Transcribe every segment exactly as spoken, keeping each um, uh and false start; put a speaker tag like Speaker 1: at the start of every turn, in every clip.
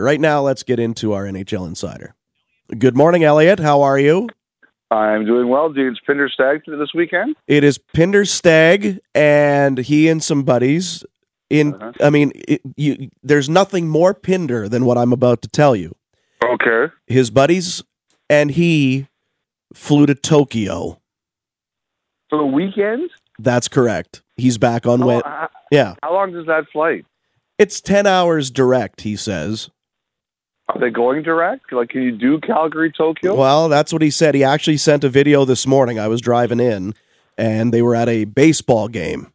Speaker 1: Right now, let's get into our N H L Insider. Good morning, Elliot. How are you?
Speaker 2: I'm doing well. Dude, it's Pinder Stag this weekend?
Speaker 1: It is Pinder Stag, and he and some buddies. In, uh-huh. I mean, it, you, there's nothing more Pinder than what I'm about to tell you.
Speaker 2: Okay.
Speaker 1: His buddies and he flew to Tokyo.
Speaker 2: For the weekend?
Speaker 1: That's correct. He's back on Wednesday.
Speaker 2: Uh,
Speaker 1: yeah.
Speaker 2: How long does that flight?
Speaker 1: It's ten hours direct, he says.
Speaker 2: Are they going direct? Like, can you do Calgary, Tokyo?
Speaker 1: Well, that's what he said. He actually sent a video this morning. I was driving in, and they were at a baseball game.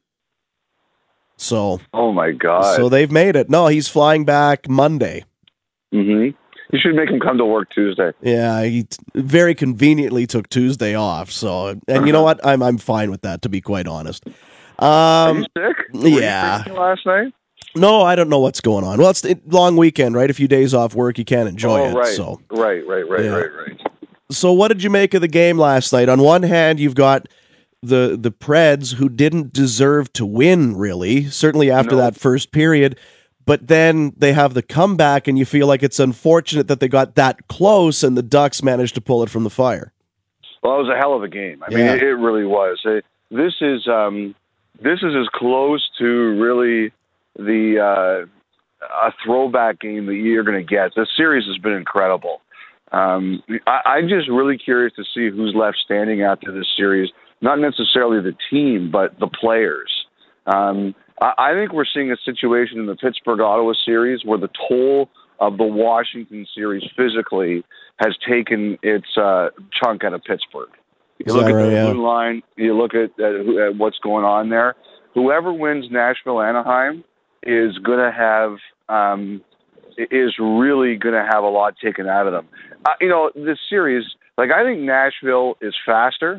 Speaker 1: So,
Speaker 2: oh my God!
Speaker 1: So they've made it. No, he's flying back Monday.
Speaker 2: Mm-hmm. You should make him come to work Tuesday.
Speaker 1: Yeah, he t- very conveniently took Tuesday off. So, and uh-huh. you know what? I'm I'm fine with that, to be quite honest. Um,
Speaker 2: Are you sick? Were
Speaker 1: yeah.
Speaker 2: you sick last night?
Speaker 1: No, I don't know what's going on. Well, it's a long weekend, right? A few days off work, you can't enjoy
Speaker 2: oh,
Speaker 1: it.
Speaker 2: Right.
Speaker 1: So
Speaker 2: right, right, right,
Speaker 1: yeah.
Speaker 2: right, right.
Speaker 1: So what did you make of the game last night? On one hand, you've got the the Preds, who didn't deserve to win, really, certainly after
Speaker 2: no.
Speaker 1: that first period. But then they have the comeback, and you feel like it's unfortunate that they got that close, and the Ducks managed to pull it from the fire.
Speaker 2: Well, it was a hell of a game. I
Speaker 1: yeah.
Speaker 2: mean, it, it really was. It, this is um, this is as close to really the uh, a throwback game that you're going to get. The series has been incredible. Um, I, I'm just really curious to see who's left standing after this series. Not necessarily the team, but the players. Um, I, I think we're seeing a situation in the Pittsburgh-Ottawa series where the toll of the Washington series physically has taken its uh, chunk out of Pittsburgh. You look at
Speaker 1: right,
Speaker 2: the
Speaker 1: yeah.
Speaker 2: blue line, you look at, at, at what's going on there. Whoever wins Nashville-Anaheim is going to have um, is really going to have a lot taken out of them. Uh, you know, this series, like I think Nashville is faster.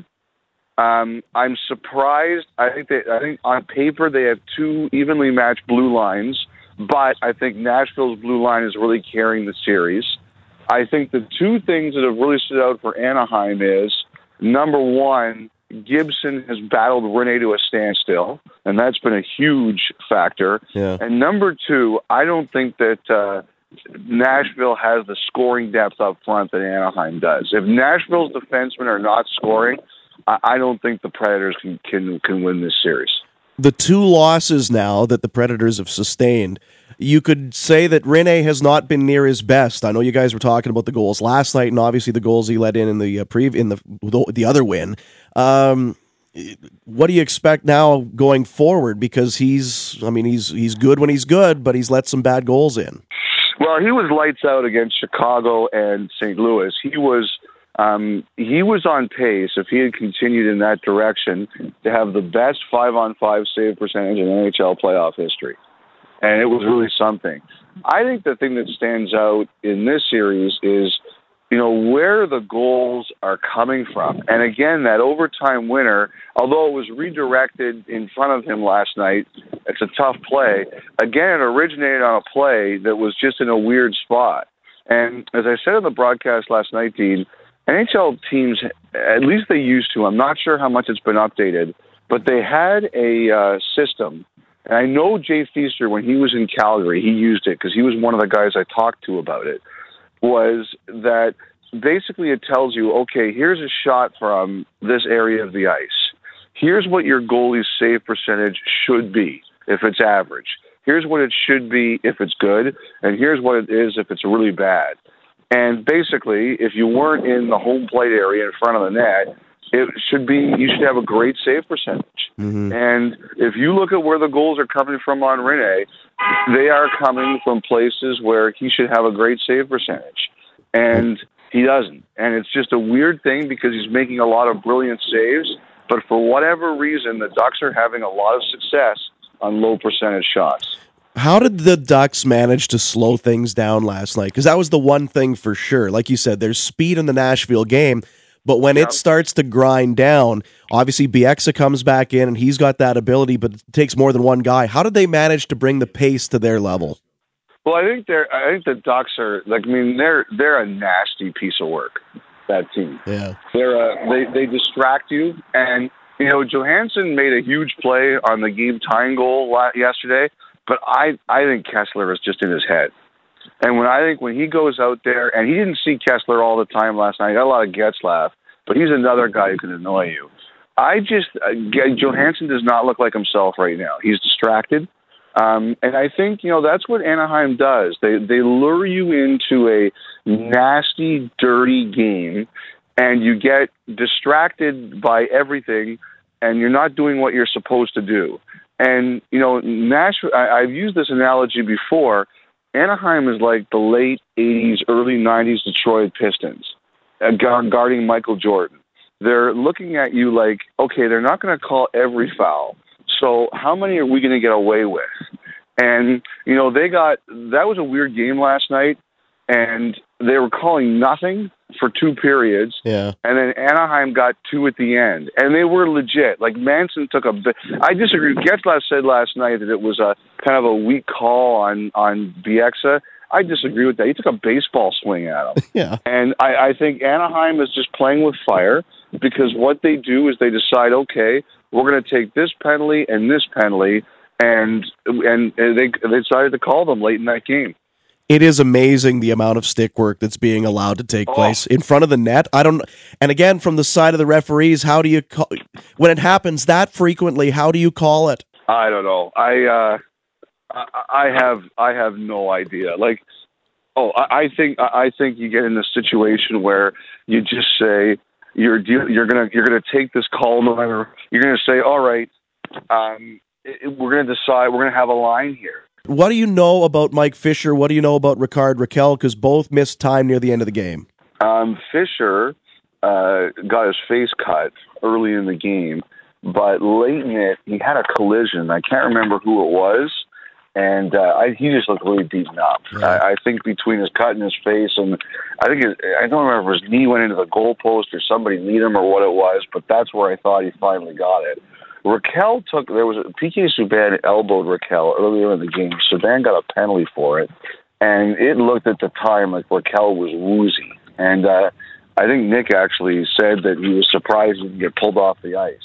Speaker 2: Um, I'm surprised. I think that I think on paper they have two evenly matched blue lines, but I think Nashville's blue line is really carrying the series. I think the two things that have really stood out for Anaheim is, number one, Gibson has battled Rene to a standstill, and that's been a huge factor.
Speaker 1: Yeah.
Speaker 2: And number two, I don't think that uh, Nashville has the scoring depth up front that Anaheim does. If Nashville's defensemen are not scoring, I, I don't think the Predators can, can can win this series.
Speaker 1: The two losses now that the Predators have sustained, you could say that Rene has not been near his best. I know you guys were talking about the goals last night, and obviously the goals he let in in the uh, pre in the the other win. Um, what do you expect now going forward? Because he's, I mean, he's he's good when he's good, but he's let some bad goals in.
Speaker 2: Well, he was lights out against Chicago and Saint Louis. He was um, he was on pace, if he had continued in that direction, to have the best five-on-five save percentage in N H L playoff history. And it was really something. I think the thing that stands out in this series is, you know, where the goals are coming from. And again, that overtime winner, although it was redirected in front of him last night, it's a tough play. Again, it originated on a play that was just in a weird spot. And as I said in the broadcast last night, Dean, N H L teams, at least they used to, I'm not sure how much it's been updated, but they had a uh, system. And I know Jay Feaster, when he was in Calgary, he used it because he was one of the guys I talked to about it, was that basically it tells you, okay, here's a shot from this area of the ice. Here's what your goalie's save percentage should be if it's average. Here's what it should be if it's good, and here's what it is if it's really bad. And basically, if you weren't in the home plate area in front of the net, it should be, you should have a great save percentage.
Speaker 1: Mm-hmm.
Speaker 2: And if you look at where the goals are coming from on Rene, they are coming from places where he should have a great save percentage. And he doesn't. And it's just a weird thing because he's making a lot of brilliant saves, but for whatever reason, the Ducks are having a lot of success on low percentage shots.
Speaker 1: How did the Ducks manage to slow things down last night? Because that was the one thing for sure. Like you said, there's speed in the Nashville game, but when
Speaker 2: yep.
Speaker 1: it starts to grind down, obviously Bieksa comes back in and he's got that ability, but it takes more than one guy. How did they manage to bring the pace to their level?
Speaker 2: Well, I think they're. I think the Ducks are like. I mean, they're they're a nasty piece of work. That team.
Speaker 1: Yeah.
Speaker 2: They're uh, they they distract you, and you know Johansson made a huge play on the game tying goal yesterday, but I I think Kessler is just in his head. And when I think when he goes out there, and he didn't see Kessler all the time last night, he got a lot of Getzlaff, but he's another guy who can annoy you. I just, uh, Johansson does not look like himself right now. He's distracted. Um, and I think, you know, that's what Anaheim does. They, they lure you into a nasty, dirty game, and you get distracted by everything, and you're not doing what you're supposed to do. And, you know, Nashville, I, I've used this analogy before. Anaheim is like the late eighties, early nineties Detroit Pistons uh, guarding Michael Jordan. They're looking at you like, okay, they're not going to call every foul. So how many are we going to get away with? And, you know, they got, that was a weird game last night, and they were calling nothing for two periods.
Speaker 1: Yeah.
Speaker 2: And then Anaheim got two at the end. And they were legit. Like, Manson took a bit. I disagree. Getzlaff said last night that it was a kind of a weak call on, on Bieksa. I disagree with that. He took a baseball swing at him.
Speaker 1: Yeah.
Speaker 2: And I, I think Anaheim is just playing with fire, because what they do is they decide, okay, we're going to take this penalty and this penalty, and and they, they decided to call them late in that game.
Speaker 1: It is amazing the amount of stick work that's being allowed to take
Speaker 2: Oh.
Speaker 1: place in front of the net. I don't, and again, from the side of the referees, how do you call, when it happens that frequently, how do you call it?
Speaker 2: I don't know. I uh, I, I have I have no idea. Like, oh, I, I think I think you get in a situation where you just say you're deal, you're gonna you're gonna take this call no matter. You're gonna say, all right, um, it, we're gonna decide. We're gonna have a line here.
Speaker 1: What do you know about Mike Fisher? What do you know about Ricard Raquel? Because both missed time near the end of the game.
Speaker 2: Um, Fisher uh, got his face cut early in the game, but late in it, he had a collision. I can't remember who it was, and uh, I, he just looked really beaten up.
Speaker 1: Yeah.
Speaker 2: I, I think between his cut and his face, and I think it, I don't remember if his knee went into the goalpost or somebody kneed him or what it was, but that's where I thought he finally got it. Raquel took, there was a, P K Subban elbowed Raquel earlier in the game. Subban got a penalty for it, and it looked at the time like Raquel was woozy. And uh, I think Nick actually said that he was surprised he didn't get pulled off the ice.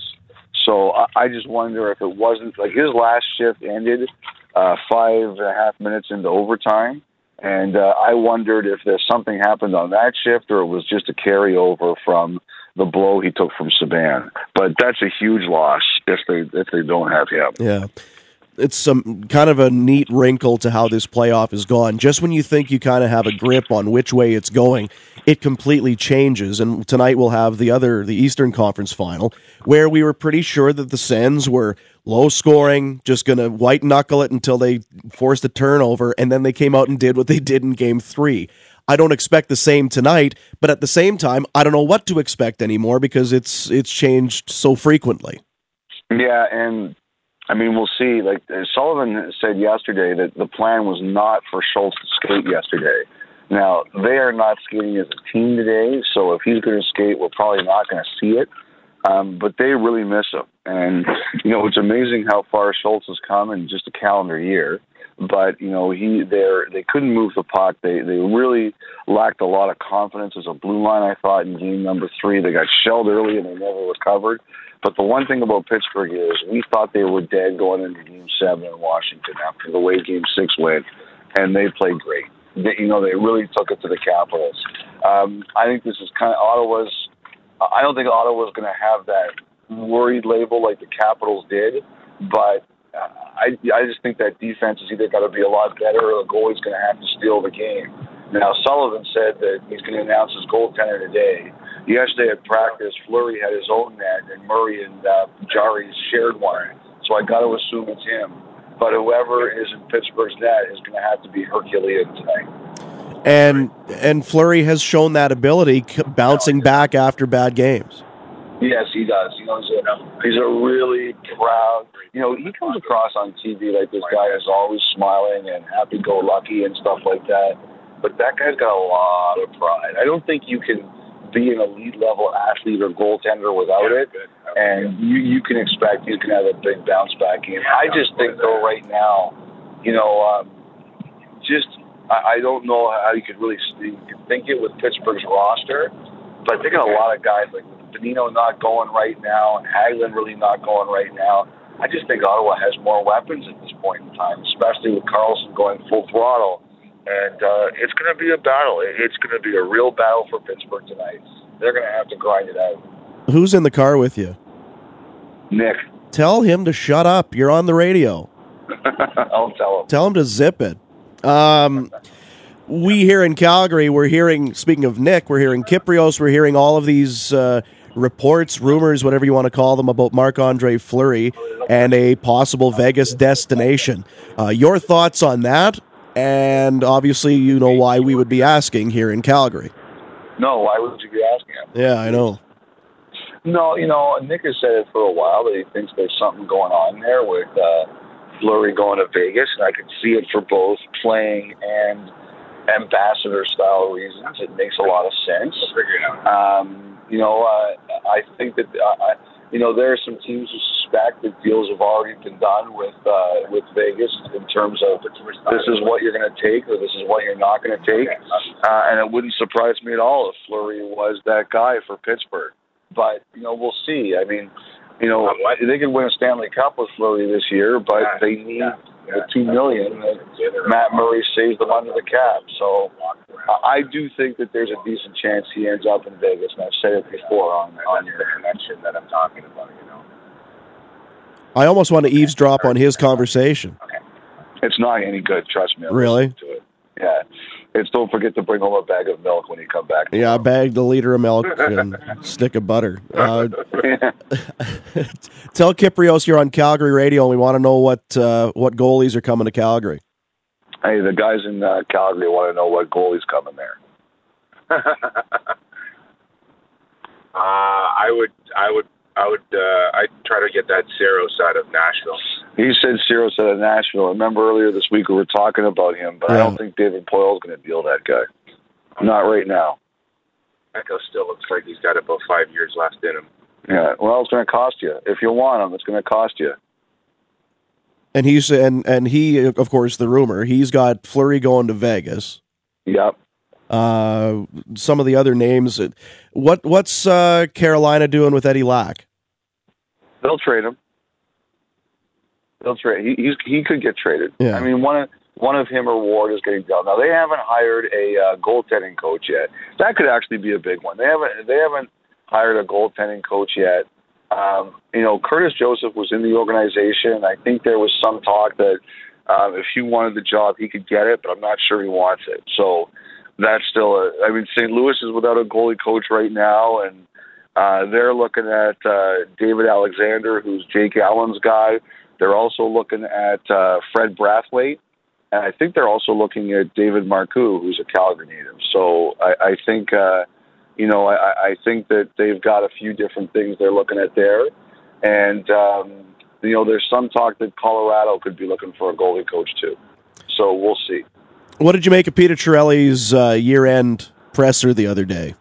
Speaker 2: So I, I just wonder if it wasn't, like his last shift ended uh, five and a half minutes into overtime, and uh, I wondered if there's something happened on that shift or it was just a carryover from the blow he took from Subban. But that's a huge loss if they if they don't have him.
Speaker 1: Yeah. It's some kind of a neat wrinkle to how this playoff has gone. Just when you think you kind of have a grip on which way it's going, it completely changes. And tonight we'll have the other, the Eastern Conference Final, where we were pretty sure that the Sens were low scoring, just going to white knuckle it until they forced a turnover, and then they came out and did what they did in Game Three. I don't expect the same tonight, but at the same time, I don't know what to expect anymore because it's it's changed so frequently.
Speaker 2: Yeah, and I mean, we'll see. Like Sullivan said yesterday that the plan was not for Schultz to skate yesterday. Now, they are not skating as a team today, so if he's going to skate, we're probably not going to see it. Um, but they really miss him. And, you know, it's amazing how far Schultz has come in just a calendar year. But, you know, he they're, they couldn't move the puck. They they really lacked a lot of confidence as a blue line, I thought, in game number three. They got shelled early and they never recovered. But the one thing about Pittsburgh is we thought they were dead going into game seven in Washington after the way game six went, and they played great. They, you know, they really took it to the Capitals. Um, I think this is kind of Ottawa's – I don't think Ottawa's going to have that worried label like the Capitals did, but – Uh, I I just think that defense is either got to be a lot better or the goalie's going to have to steal the game. Now, Sullivan said that he's going to announce his goaltender today. Yesterday at practice, Fleury had his own net, and Murray and uh, Jari shared one. So I got to assume it's him. But whoever is in Pittsburgh's net is going to have to be Herculean tonight.
Speaker 1: And and Fleury has shown that ability, bouncing back after bad games.
Speaker 2: Yes, he does. You know, he's a, he's a really proud, you know, he comes across on T V like this guy is always smiling and happy-go-lucky and stuff like that. But that guy's got a lot of pride. I don't think you can be an elite-level athlete or goaltender without it, and you, you can expect he's going to have a big bounce-back game. I just think, though, right now, you know, um, just I, I don't know how you could really you could think it with Pittsburgh's roster, but they got a lot of guys like Bonino not going right now, and Hagelin really not going right now. I just think Ottawa has more weapons at this point in time, especially with Carlson going full throttle.
Speaker 3: And uh, it's going to be a battle. It's going to be a real battle for Pittsburgh tonight. They're going to have to grind it out.
Speaker 1: Who's in the car with you?
Speaker 2: Nick.
Speaker 1: Tell him to shut up. You're on the radio.
Speaker 2: I'll tell him.
Speaker 1: Tell him to zip it. Um, we here in Calgary, we're hearing, speaking of Nick, we're hearing Kypreos, we're hearing all of these uh, reports, rumors, whatever you want to call them, about Marc-Andre Fleury and a possible Vegas destination. Uh, your thoughts on that? And obviously, you know why we would be asking here in Calgary.
Speaker 3: No, why would you be asking him?
Speaker 1: Yeah, I know.
Speaker 3: No, you know, Nick has said it for a while that he thinks there's something going on there with uh, Fleury going to Vegas, and I can see it for both playing and ambassador-style reasons. It makes a lot of sense.
Speaker 2: We'll figure it out.
Speaker 3: Um, you know, uh, I think that, uh, you know, there are some teams who suspect that deals have already been done with uh, with Vegas in terms of this is what you're going to take or this is what you're not going to take. Uh, and it wouldn't surprise me at all if Fleury was that guy for Pittsburgh. But, you know, we'll see. I mean, you know, they could win a Stanley Cup with Fleury this year, but they need the two million dollars that Matt Murray saves them under the cap. So uh, I do think that there's a decent chance he ends up in Vegas, and I've said it before on, on your connection that I'm talking about, you know.
Speaker 1: I almost want to eavesdrop on his conversation.
Speaker 2: It's not any good, trust me. I'm
Speaker 1: Really?
Speaker 2: listening to it. Yeah. It's don't forget to bring home a bag of milk when you come back.
Speaker 1: Yeah, I bagged a liter of milk and a stick of butter. Uh, tell Kypreos you're on Calgary radio, and we want to know what uh, what goalies are coming to Calgary.
Speaker 2: Hey, the guys in uh, Calgary want to know what goalie's coming there.
Speaker 4: uh, I would, I would, I would, uh, I'd try to get that Saros out of Nashville.
Speaker 2: He said Saros out of Nashville. Remember earlier this week we were talking about him, but
Speaker 1: Yeah.
Speaker 2: I don't think David Poile's going to deal that guy. Not right now.
Speaker 4: Echo still looks like he's got about five years left in him.
Speaker 2: Yeah. Well, it's going to cost you. If you want him, it's going to cost you.
Speaker 1: And he's and and he, of course, the rumor he's got Fleury going to Vegas.
Speaker 2: Yep.
Speaker 1: Uh, some of the other names. What what's uh, Carolina doing with Eddie Lack?
Speaker 2: They'll trade him. They'll trade. He he's, he could get traded.
Speaker 1: Yeah.
Speaker 2: I mean, one of one of him or Ward is getting done. Now they haven't hired a uh, goaltending coach yet. That could actually be a big one. They haven't they haven't hired a goaltending coach yet. Um, you know, Curtis Joseph was in the organization. I think there was some talk that um, if he wanted the job, he could get it, but I'm not sure he wants it. So that's still a. I mean, Saint Louis is without a goalie coach right now, and uh, they're looking at uh, David Alexander, who's Jake Allen's guy. They're also looking at uh, Fred Brathwaite, and I think they're also looking at David Marcoux, who's a Calgary native. So I, I think, uh, you know, I, I think that they've got a few different things they're looking at there. And, um, you know, there's some talk that Colorado could be looking for a goalie coach too. So we'll see.
Speaker 1: What did you make of Peter Chiarelli's uh, year-end presser the other day?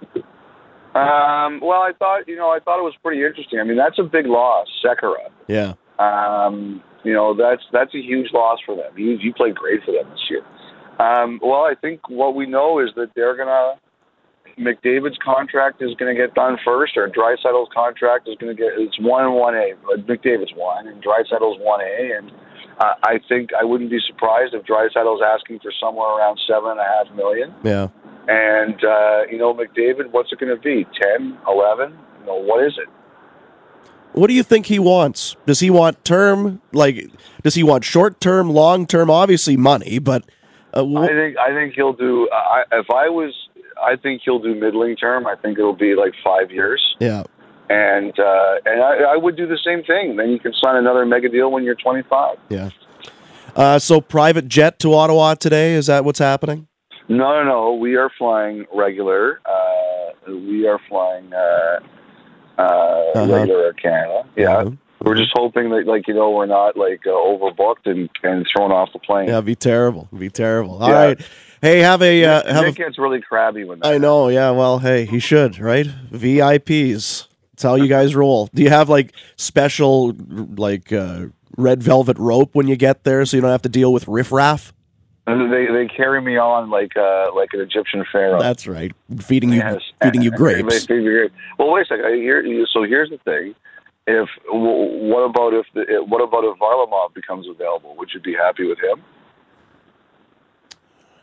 Speaker 2: Um, well, I thought, you know, I thought it was pretty interesting. I mean, that's a big loss, Sekera.
Speaker 1: Yeah.
Speaker 2: Um, you know, that's that's a huge loss for them. He, he played great for them this year. Um, well, I think what we know is that they're going to, McDavid's contract is going to get done first, or Draisaitl's contract is going to get, it's one and one A. McDavid's one, and Draisaitl's one A, and uh, I think I wouldn't be surprised if Draisaitl's asking for somewhere around seven and a half million.
Speaker 1: Yeah.
Speaker 2: And, uh, you know, McDavid, what's it going to be, ten, eleven? You know, what is it?
Speaker 1: What do you think he wants? Does he want term? Like, does he want short term, long term? Obviously, money, but uh, wh-
Speaker 2: I think I think he'll do. I, if I was, I think he'll do middling term. I think it'll be like five years.
Speaker 1: yeah.
Speaker 2: And uh, and I, I would do the same thing. Then you can sign another mega deal when you're twenty-five.
Speaker 1: Yeah. Uh, so, private jet to Ottawa today. Is that what's happening?
Speaker 2: No, no, no. We are flying regular. Uh, we are flying uh, uh,
Speaker 1: Uh-huh.
Speaker 2: regular Air Canada. Yeah.
Speaker 1: Uh-huh.
Speaker 2: We're just hoping that, like, you know, we're not, like, uh, overbooked and, and thrown off the plane.
Speaker 1: Yeah, it'd be terrible. It'd be terrible. All
Speaker 2: Yeah.
Speaker 1: right. Hey, have a uh, have
Speaker 2: Nick
Speaker 1: a.
Speaker 2: gets really crabby when that
Speaker 1: I know. Yeah. Well, hey, he should, right? V I Ps. That's how you guys roll. Do you have like special like uh, red velvet rope when you get there, so you don't have to deal with riffraff?
Speaker 2: And They they carry me on like uh like an Egyptian pharaoh.
Speaker 1: That's right. Feeding you
Speaker 2: Yes.
Speaker 1: feeding you
Speaker 2: They
Speaker 1: grapes.
Speaker 2: feed me grapes. Well, wait a second. I hear, so here's the thing. If w- what about if the, what about if Varlamov becomes available? Would you be happy with him?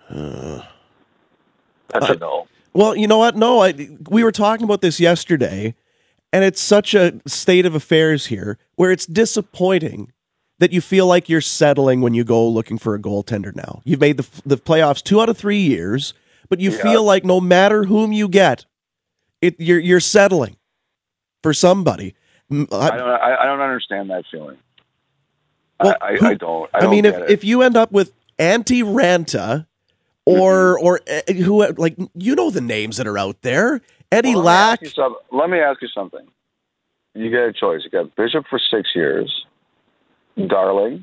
Speaker 1: Uh,
Speaker 3: That's a no.
Speaker 1: well, you know what? No, I, we were talking about this yesterday, and it's such a state of affairs here where it's disappointing that you feel like you're settling when you go looking for a goaltender now. You've made the the playoffs two out of three years, but you
Speaker 3: Yeah.
Speaker 1: feel like no matter whom you get, it you're you're settling for somebody. Mm,
Speaker 3: I
Speaker 1: I,
Speaker 3: don't. I, I don't understand that feeling.
Speaker 1: Well,
Speaker 3: I, I,
Speaker 1: who-
Speaker 3: I don't. I,
Speaker 1: I
Speaker 3: don't
Speaker 1: mean, if
Speaker 3: get it.
Speaker 1: if you end up with Antti Ranta or or uh, who like you know the names that are out there, Eddie
Speaker 3: Well,
Speaker 1: Lack.
Speaker 3: let me ask you some- Let me ask you something. You get a choice. You got Bishop for six years, Darling,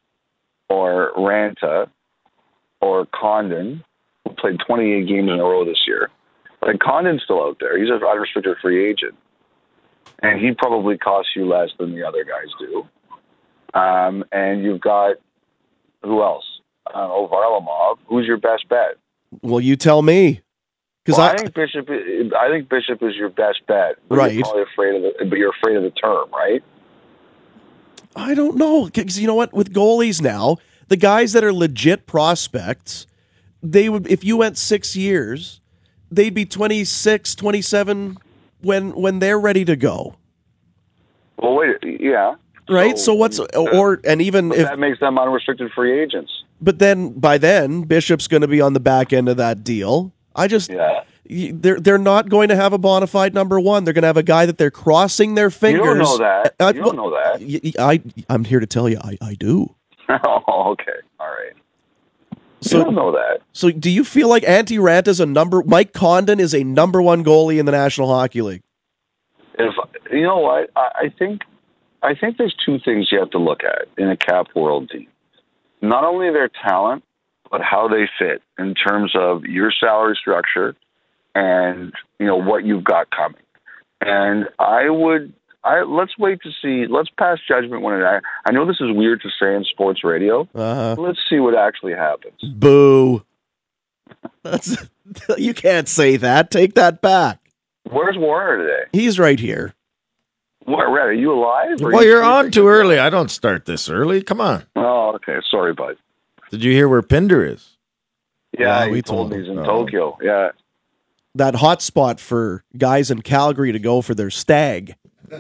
Speaker 3: or Ranta, or Condon, who played twenty-eight games in a row this year. Like Condon's still out there. He's an unrestricted free agent, and he probably costs you less than the other guys do. Um, and you've got who else? Uh, oh, Varlamov. Who's your best bet?
Speaker 1: Well, you tell me, because
Speaker 3: Well, I,
Speaker 1: I,
Speaker 3: think Bishop. I think Bishop is your best bet. But
Speaker 1: Right.
Speaker 3: You're probably afraid of it, but you're afraid of the term, right?
Speaker 1: I don't know, because you know what, with goalies now, the guys that are legit prospects, they would if you went six years, they'd be twenty-six, twenty-seven when when they're ready to go,
Speaker 3: Well, wait. Yeah.
Speaker 1: right? So, what's or and even
Speaker 3: But
Speaker 1: if
Speaker 3: that makes them unrestricted free agents.
Speaker 1: but then by then Bishop's going to be on the back end of that deal. I just
Speaker 3: Yeah.
Speaker 1: y- they're they're not going to have a bona fide number one. They're going to have a guy that they're crossing their
Speaker 3: You
Speaker 1: fingers.
Speaker 3: don't know that.
Speaker 1: Uh,
Speaker 3: You don't know that.
Speaker 1: y- y- I I'm here to tell you, I I do.
Speaker 3: Oh, okay. All right. You
Speaker 1: So
Speaker 3: don't know that.
Speaker 1: so do you feel like Antti Ranta is a number? Mike Condon is a number one goalie in the National Hockey League.
Speaker 3: If you know what, I, I think I think there's two things you have to look at in a Cap world team. Not only their talent, but how they fit in terms of your salary structure and you know what you've got coming. And I would, I let's wait to see. Let's pass judgment when it. I, I know this is weird to say in sports radio.
Speaker 1: Uh-huh.
Speaker 3: Let's see what actually happens.
Speaker 1: Boo. That's you can't say that. Take that back.
Speaker 3: Where's Warner today?
Speaker 1: He's right here.
Speaker 3: What, Red, are you alive? or
Speaker 5: Well,
Speaker 3: are you
Speaker 5: you're on
Speaker 3: sleeping?
Speaker 5: too early. I don't start this early. Come on.
Speaker 3: Oh, okay. Sorry, bud.
Speaker 5: Did you hear where Pinder is?
Speaker 3: Yeah,
Speaker 1: Yeah,
Speaker 3: he
Speaker 1: we
Speaker 3: told
Speaker 1: told
Speaker 3: me he's in
Speaker 5: him.
Speaker 3: Tokyo. Yeah.
Speaker 1: That hot spot for guys in Calgary to go for their stag.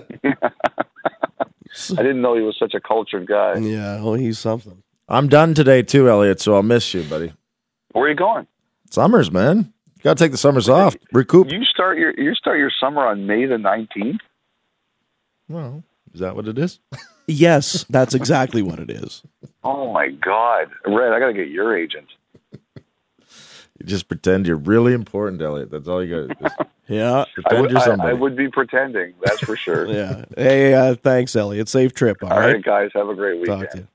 Speaker 3: I didn't know he was such a cultured guy.
Speaker 1: Yeah, well, he's something.
Speaker 5: I'm done today too, Elliot, so I'll miss you, buddy.
Speaker 3: Where are you going?
Speaker 5: Summers, man. You got to take the summers off. Recoup.
Speaker 3: You start your you start your summer on May the nineteenth.
Speaker 5: Well, is that what it is?
Speaker 1: Yes, that's exactly what it is.
Speaker 3: Oh my God, Red! I got to get your agent.
Speaker 5: You just pretend you're really important, Elliot. That's all you got to do.
Speaker 1: Yeah,
Speaker 3: I
Speaker 5: Pretend
Speaker 3: would,
Speaker 5: you're
Speaker 3: I,
Speaker 5: somebody.
Speaker 3: I would be pretending. That's for sure.
Speaker 1: yeah. Hey, uh, thanks, Elliot. Safe trip. All
Speaker 3: All
Speaker 1: right.
Speaker 3: right, guys. Have a great weekend.
Speaker 1: Talk to you.